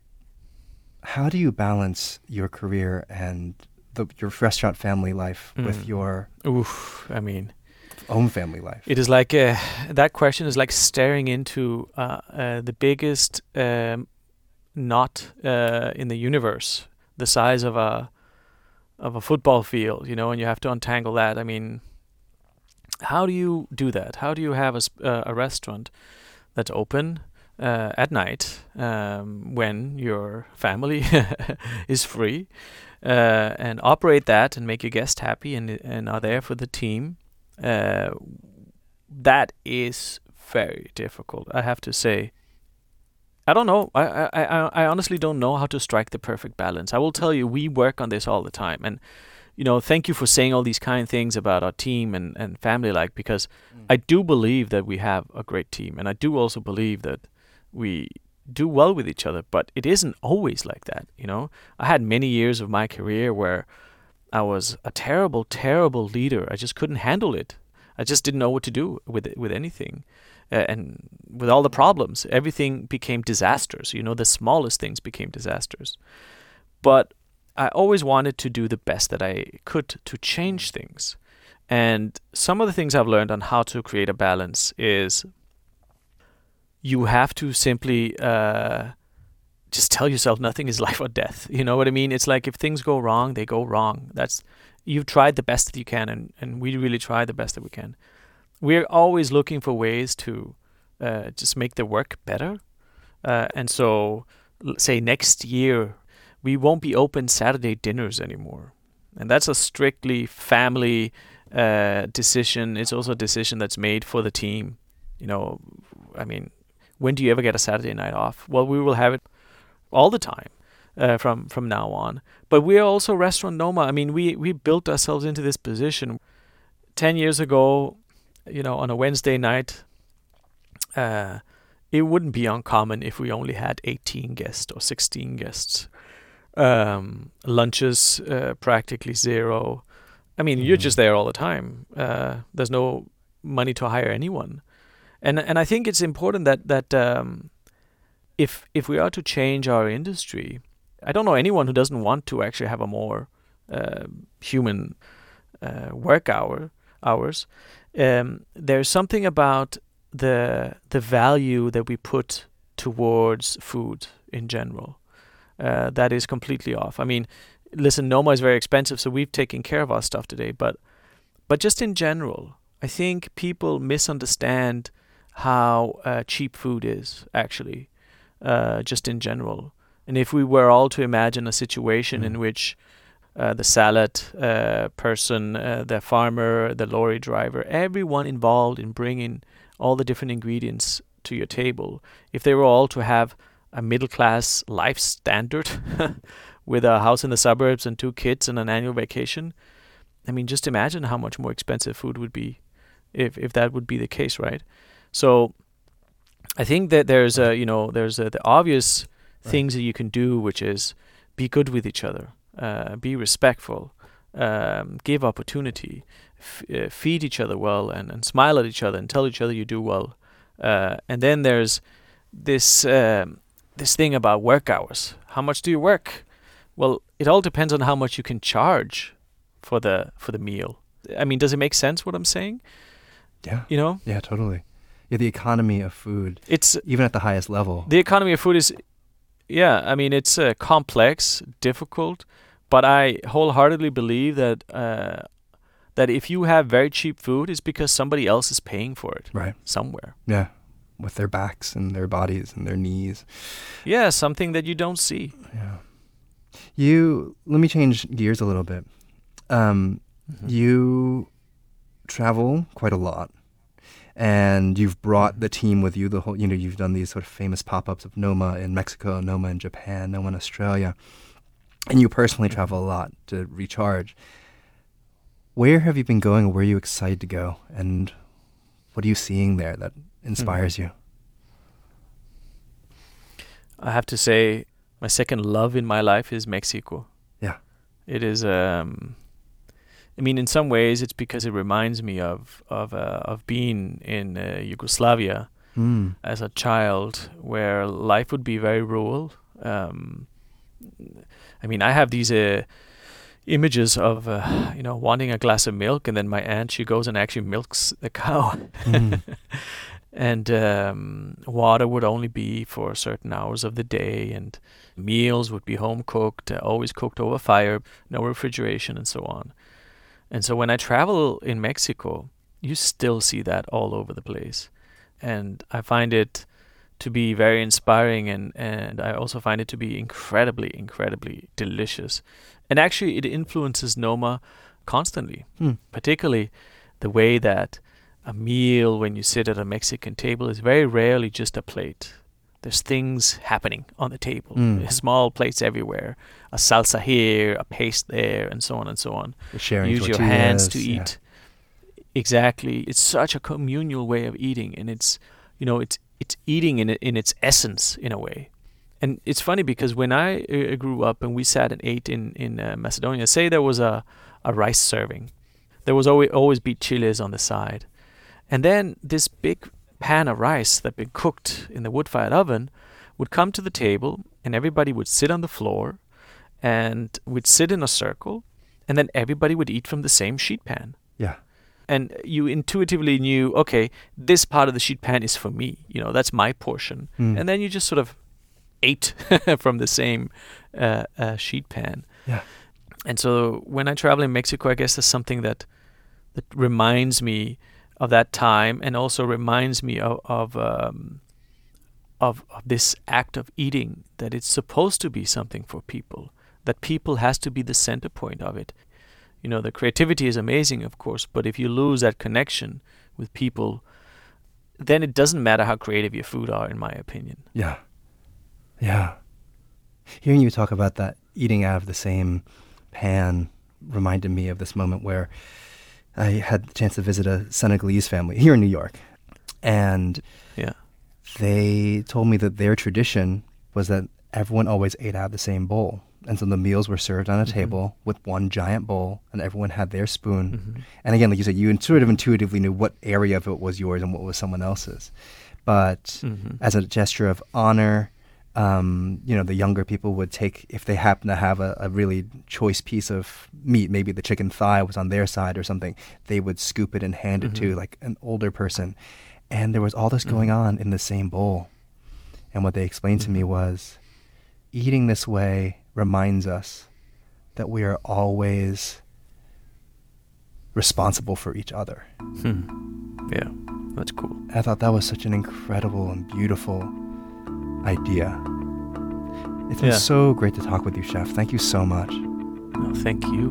how do you balance your career and the, your restaurant family life mm. with your Oof, I mean, own family life? It is like, uh, that question is like staring into uh, uh, the biggest um, knot uh, in the universe, the size of a of a football field, you know, and you have to untangle that. I mean, how do you do that? How do you have a, uh, a restaurant that's open uh, at night um, when your family is free uh, and operate that and make your guests happy and and are there for the team? Uh, that is very difficult, I have to say. I don't know. I, I, I, I honestly don't know how to strike the perfect balance. I will tell you, we work on this all the time. And, you know, thank you for saying all these kind things about our team and, and family like, because mm. I do believe that we have a great team. And I do also believe that we do well with each other. But it isn't always like that, you know. I had many years of my career where I was a terrible, terrible leader. I just couldn't handle it. I just didn't know what to do with it, with anything. Uh, and with all the problems, everything became disasters. You know, the smallest things became disasters. But I always wanted to do the best that I could to change things. And some of the things I've learned on how to create a balance is you have to simply uh, just tell yourself nothing is life or death. You know what I mean? It's like if things go wrong, they go wrong. That's you've tried the best that you can, and, and we really try the best that we can. We're always looking for ways to uh, just make the work better. Uh, and so, l- say next year, we won't be open Saturday dinners anymore. And that's a strictly family uh, decision. It's also a decision that's made for the team. You know, I mean, when do you ever get a Saturday night off? Well, we will have it all the time uh, from, from now on. But we are also Restaurant Noma. I mean, we, we built ourselves into this position. Ten years ago, you know, on a Wednesday night, uh, it wouldn't be uncommon if we only had eighteen guests or sixteen guests. Um, lunches, uh, practically zero. I mean, mm-hmm. you're just there all the time. Uh, there's no money to hire anyone. And and I think it's important that, that um, if if we are to change our industry, I don't know anyone who doesn't want to actually have a more uh, human uh, work hour hours. Um, there's something about the the value that we put towards food in general uh, that is completely off. I mean, listen, Noma is very expensive, so we've taken care of our stuff today. But but just in general, I think people misunderstand how uh, cheap food is actually, uh, just in general. And if we were all to imagine a situation mm. in which Uh, the salad uh, person, uh, the farmer, the lorry driver, everyone involved in bringing all the different ingredients to your table, if they were all to have a middle-class life standard, with a house in the suburbs and two kids and an annual vacation. I mean, just imagine how much more expensive food would be if if that would be the case, right? So I think that there's a, you know, there's a, the obvious right. things that you can do, which is be good with each other, uh, be respectful, um, give opportunity, f- uh, feed each other well, and, and smile at each other and tell each other you do well. Uh, and then there's this um, this thing about work hours. How much do you work? Well, it all depends on how much you can charge for the for the meal. I mean, does it make sense what I'm saying? Yeah. You know? Yeah, totally. Yeah, the economy of food. It's even at the highest level. The economy of food is, yeah, I mean, it's uh, complex, difficult, but I wholeheartedly believe that uh, that if you have very cheap food, it's because somebody else is paying for it. Right. Somewhere. Yeah. With their backs and their bodies and their knees. Yeah, something that you don't see. Yeah. You, let me change gears a little bit. Um, mm-hmm. You travel quite a lot, and you've brought the team with you. The whole, you know, you've done these sort of famous pop-ups of Noma in Mexico, Noma in Japan, Noma in Australia, and you personally travel a lot to recharge. Where have you been going? Where are you excited to go? And what are you seeing there that inspires mm-hmm. you? I have to say, my second love in my life is Mexico. Yeah. It is, um, I mean, in some ways, it's because it reminds me of of uh, of being in uh, Yugoslavia mm. as a child, where life would be very rural. Um, I mean, I have these uh, images of, uh, you know, wanting a glass of milk, and then my aunt, she goes and actually milks the cow. Mm. And um, water would only be for certain hours of the day, and meals would be home cooked, uh, always cooked over fire, no refrigeration, and so on. And so when I travel in Mexico, you still see that all over the place. And I find it to be very inspiring, and, and I also find it to be incredibly, incredibly delicious. And actually, it influences Noma constantly, hmm. particularly the way that a meal, when you sit at a Mexican table, is very rarely just a plate. There's things happening on the table. Mm. There's small plates everywhere. A salsa here, a paste there, and so on and so on. You're sharing Use tortillas, your hands to eat. Yeah. Exactly. It's such a communal way of eating, and it's, you know, it's it's eating in in its essence in a way. And it's funny because when I uh, grew up and we sat and ate in in uh, Macedonia, say there was a a rice serving, there was always always be chiles on the side. And then this big pan of rice that had been cooked in the wood-fired oven would come to the table, and everybody would sit on the floor, and we'd sit in a circle, and then everybody would eat from the same sheet pan. Yeah. And you intuitively knew, okay, this part of the sheet pan is for me. You know, that's my portion. Mm. And then you just sort of ate from the same uh, uh, sheet pan. Yeah. And so when I travel in Mexico, I guess there's something that that reminds me of that time, and also reminds me of of, um, of of this act of eating, that it's supposed to be something for people, that people has to be the center point of it. You know, the creativity is amazing, of course, but if you lose that connection with people, then it doesn't matter how creative your food are, in my opinion. Yeah. Yeah. Hearing you talk about that eating out of the same pan reminded me of this moment where I had the chance to visit a Senegalese family here in New York. And yeah. they told me that their tradition was that everyone always ate out of the same bowl. And so the meals were served on a mm-hmm. table with one giant bowl, and everyone had their spoon. Mm-hmm. And again, like you said, you sort of intuitively knew what area of it was yours and what was someone else's. But mm-hmm. as a gesture of honor, Um, you know, the younger people would take, if they happen to have a, a really choice piece of meat, maybe the chicken thigh was on their side or something, they would scoop it and hand mm-hmm. it to like an older person. And there was all this going mm-hmm. on in the same bowl. And what they explained mm-hmm. to me was, eating this way reminds us that we are always responsible for each other. Hmm. Yeah, that's cool. I thought that was such an incredible and beautiful idea. It's been yeah. so great to talk with you, Chef. Thank you so much. No, thank you.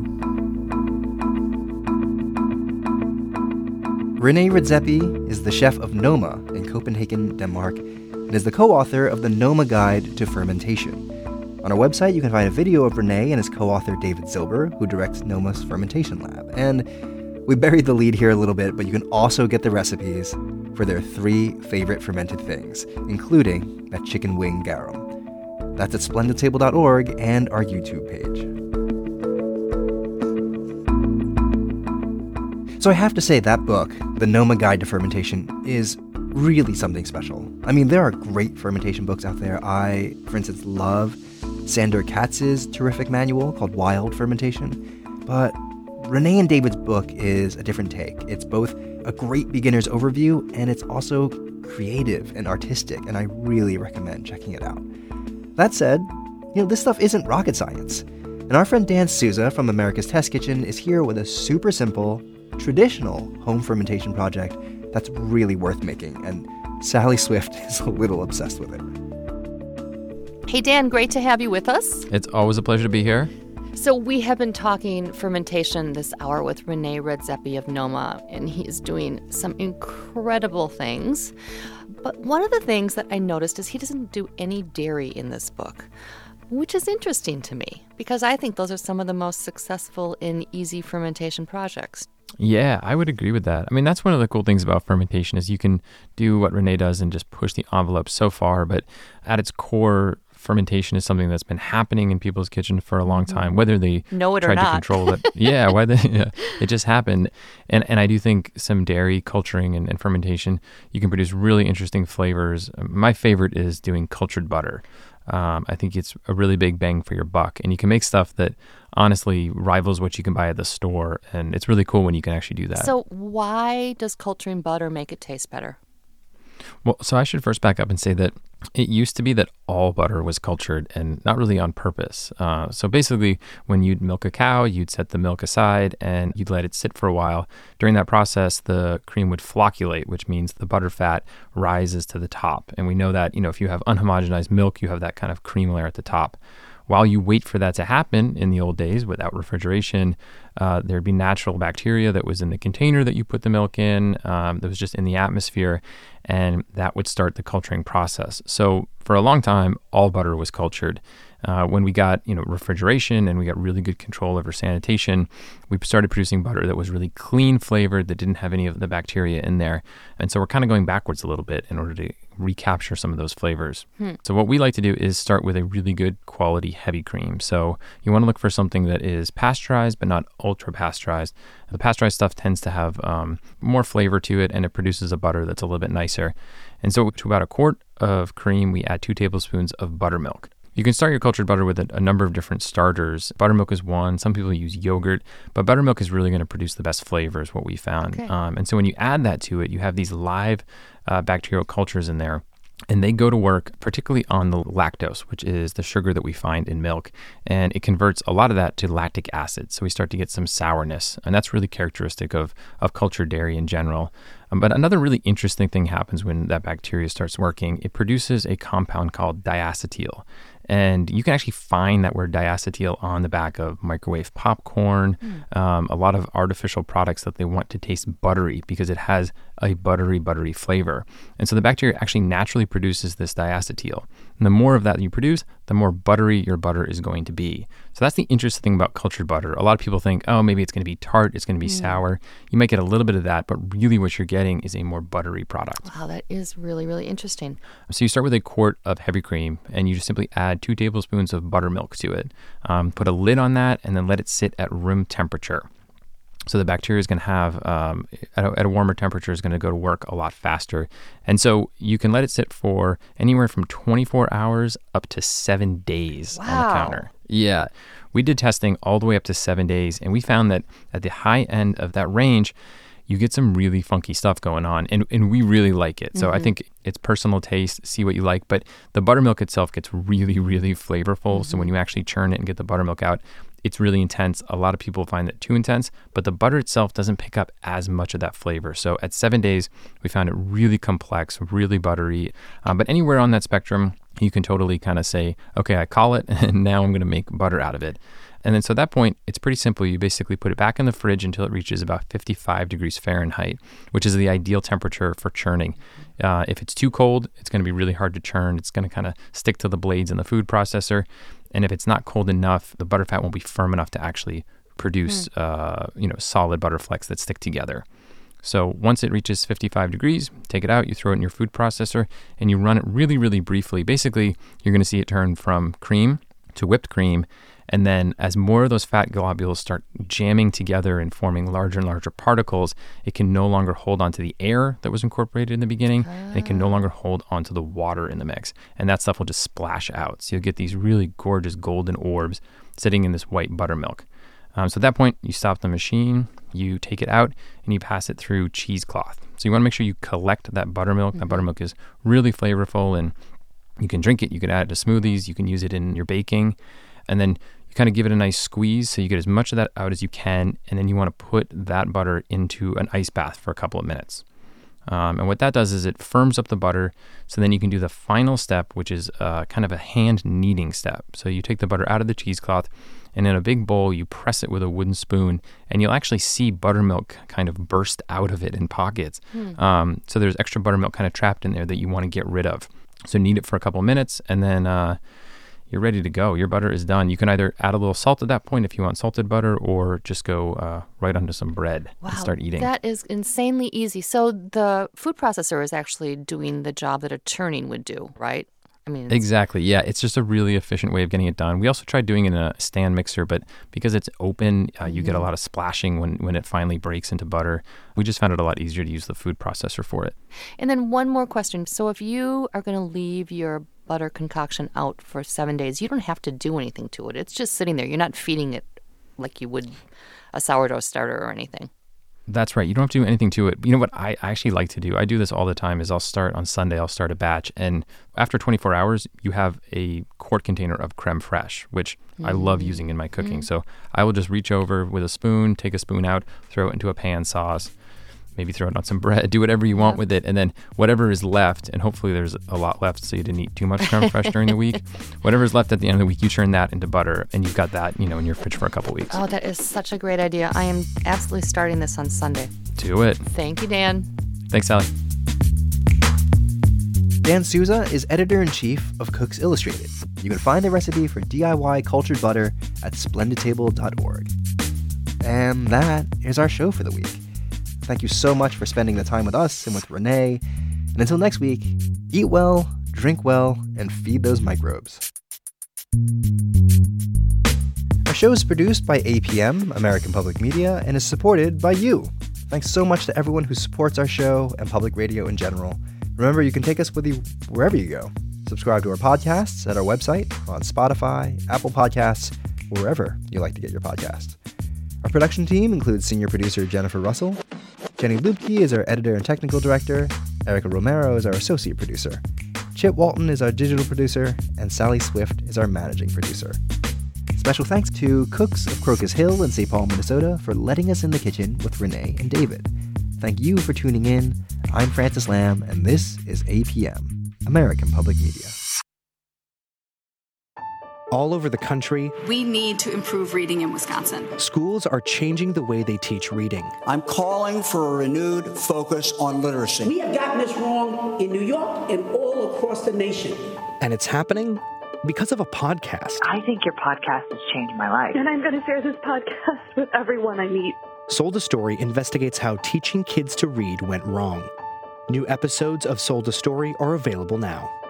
René Redzepi is the chef of Noma in Copenhagen, Denmark, and is the co-author of the Noma Guide to Fermentation. On our website, you can find a video of Renee and his co-author David Zilber, who directs Noma's Fermentation Lab. And we buried the lead here a little bit, but you can also get the recipes for their three favorite fermented things, including that chicken wing garum. That's at splendid table dot org and our YouTube page. So I have to say that book, The Noma Guide to Fermentation, is really something special. I mean, there are great fermentation books out there. I, for instance, love Sandor Katz's terrific manual called Wild Fermentation. But Renee and David's book is a different take. It's both a great beginner's overview, and it's also creative and artistic, and I really recommend checking it out. That said, you know, this stuff isn't rocket science. And our friend Dan Souza from America's Test Kitchen is here with a super simple, traditional home fermentation project that's really worth making, and Sally Swift is a little obsessed with it. Hey, Dan, great to have you with us. It's always a pleasure to be here. So we have been talking fermentation this hour with Rene Redzepi of Noma, and he is doing some incredible things. But one of the things that I noticed is he doesn't do any dairy in this book, which is interesting to me, because I think those are some of the most successful and easy fermentation projects. Yeah, I would agree with that. I mean, that's one of the cool things about fermentation is you can do what Renee does and just push the envelope so far, but at its core, fermentation is something that's been happening in people's kitchen for a long time, whether they know it tried or not. to control it. Yeah, why they, yeah, it just happened. And and I do think some dairy culturing and, and fermentation, you can produce really interesting flavors. My favorite is doing cultured butter. Um, I think it's a really big bang for your buck, and you can make stuff that honestly rivals what you can buy at the store, and it's really cool when you can actually do that. So why does culturing butter make it taste better? Well, so I should first back up and say that it used to be that all butter was cultured and not really on purpose. Uh, so basically, when you'd milk a cow, you'd set the milk aside and you'd let it sit for a while. During that process, the cream would flocculate, which means the butter fat rises to the top. And we know that, you know, if you have unhomogenized milk, you have that kind of cream layer at the top. While you wait for that to happen in the old days without refrigeration, uh, there'd be natural bacteria that was in the container that you put the milk in, um, that was just in the atmosphere, and that would start the culturing process. So for a long time, all butter was cultured. Uh, when we got, you know, refrigeration and we got really good control over sanitation, we started producing butter that was really clean flavored, that didn't have any of the bacteria in there. And so we're kind of going backwards a little bit in order to recapture some of those flavors. Hmm. So what we like to do is start with a really good quality heavy cream. So you want to look for something that is pasteurized, but not ultra pasteurized. The pasteurized stuff tends to have um, more flavor to it, and it produces a butter that's a little bit nicer. And so to about a quart of cream, we add two tablespoons of buttermilk. You can start your cultured butter with a, a number of different starters. Buttermilk is one. Some people use yogurt, but buttermilk is really going to produce the best flavors, what we found. Okay. Um, and so when you add that to it, you have these live uh, bacterial cultures in there. And they go to work particularly on the lactose, which is the sugar that we find in milk. And it converts a lot of that to lactic acid. So we start to get some sourness. And that's really characteristic of, of cultured dairy in general. Um, but another really interesting thing happens when that bacteria starts working. It produces a compound called diacetyl. And you can actually find that word diacetyl on the back of microwave popcorn, mm. um, a lot of artificial products that they want to taste buttery because it has a buttery, buttery flavor. And so the bacteria actually naturally produces this diacetyl. And the more of that you produce, the more buttery your butter is going to be. So that's the interesting thing about cultured butter. A lot of people think, oh, maybe it's going to be tart, it's going to be mm. sour. You might get a little bit of that, but really what you're getting is a more buttery product. Wow, that is really, really interesting. So you start with a quart of heavy cream, and you just simply add two tablespoons of buttermilk to it. Um, put a lid on that, and then let it sit at room temperature. So the bacteria is going to have, um, at, a, at a warmer temperature, is going to go to work a lot faster. And so you can let it sit for anywhere from twenty-four hours up to seven days wow. on the counter. Yeah. We did testing all the way up to seven days, and we found that at the high end of that range, you get some really funky stuff going on, and, and we really like it. So mm-hmm. I think it's personal taste, see what you like, but the buttermilk itself gets really, really flavorful. Mm-hmm. So when you actually churn it and get the buttermilk out, it's really intense. A lot of people find it too intense, but the butter itself doesn't pick up as much of that flavor. So at seven days, we found it really complex, really buttery. Um, but anywhere on that spectrum, you can totally kind of say, okay, I call it, and now I'm going to make butter out of it. And then so at that point, it's pretty simple. You basically put it back in the fridge until it reaches about fifty-five degrees Fahrenheit, which is the ideal temperature for churning. Uh, if it's too cold, it's going to be really hard to churn. It's going to kind of stick to the blades in the food processor. And if it's not cold enough, the butterfat won't be firm enough to actually produce, mm. uh, you know, solid butter flecks that stick together. So once it reaches fifty-five degrees, take it out, you throw it in your food processor, and you run it really, really briefly. Basically, you're going to see it turn from cream to whipped cream. And then as more of those fat globules start jamming together and forming larger and larger particles, it can no longer hold onto the air that was incorporated in the beginning, ah. and it can no longer hold onto the water in the mix. And that stuff will just splash out. So you'll get these really gorgeous golden orbs sitting in this white buttermilk. Um, so at that point, you stop the machine, you take it out, and you pass it through cheesecloth. So you want to make sure you collect that buttermilk. Mm-hmm. That buttermilk is really flavorful, and you can drink it, you can add it to smoothies, you can use it in your baking, and then you kind of give it a nice squeeze so you get as much of that out as you can, and then you want to put that butter into an ice bath for a couple of minutes. Um, and what that does is it firms up the butter, so then you can do the final step, which is uh, kind of a hand kneading step. So you take the butter out of the cheesecloth, and in a big bowl, you press it with a wooden spoon, and you'll actually see buttermilk kind of burst out of it in pockets. Hmm. Um, so there's extra buttermilk kind of trapped in there that you want to get rid of. So knead it for a couple of minutes, and then uh, you're ready to go. Your butter is done. You can either add a little salt at that point if you want salted butter, or just go uh, right onto some bread wow, and start eating. That is insanely easy. So the food processor is actually doing the job that a churning would do, right? I mean, exactly. Yeah, it's just a really efficient way of getting it done. We also tried doing it in a stand mixer, but because it's open, uh, you mm-hmm. get a lot of splashing when, when it finally breaks into butter. We just found it a lot easier to use the food processor for it. And then one more question. So if you are going to leave your butter concoction out for seven days, you don't have to do anything to it. It's just sitting there. You're not feeding it like you would a sourdough starter or anything. That's right. You don't have to do anything to it. You know what I actually like to do? I do this all the time is I'll start on Sunday, I'll start a batch. And after twenty-four hours, you have a quart container of creme fraiche, which mm. I love using in my cooking. Mm. So I will just reach over with a spoon, take a spoon out, throw it into a pan sauce, maybe throw it on some bread, do whatever you want yeah. with it. And then whatever is left, and hopefully there's a lot left so you didn't eat too much creme fraiche during the week. Whatever is left at the end of the week, you turn that into butter, and you've got that, you know, in your fridge for a couple weeks. Oh, that is such a great idea. I am absolutely starting this on Sunday. Do it. Thank you, Dan. Thanks, Sally. Dan Souza is editor-in-chief of Cooks Illustrated. You can find a recipe for D I Y cultured butter at splendid table dot org. And that is our show for the week. Thank you so much for spending the time with us and with Renee. And until next week, eat well, drink well, and feed those microbes. Our show is produced by A P M, American Public Media, and is supported by you. Thanks so much to everyone who supports our show and public radio in general. Remember, you can take us with you wherever you go. Subscribe to our podcasts at our website, on Spotify, Apple Podcasts, or wherever you like to get your podcasts. Our production team includes senior producer Jennifer Russell. Jenny Lubke is our editor and technical director. Erica Romero is our associate producer. Chip Walton is our digital producer. And Sally Swift is our managing producer. Special thanks to Cooks of Crocus Hill in Saint Paul, Minnesota for letting us in the kitchen with Renee and David. Thank you for tuning in. I'm Francis Lamb, and this is A P M, American Public Media. All over the country, we need to improve reading in Wisconsin. Schools are changing the way they teach reading. I'm calling for a renewed focus on literacy. We have gotten this wrong in New York and all across the nation. And it's happening because of a podcast. I think your podcast has changed my life. And I'm going to share this podcast with everyone I meet. Sold a Story investigates how teaching kids to read went wrong. New episodes of Sold a Story are available now.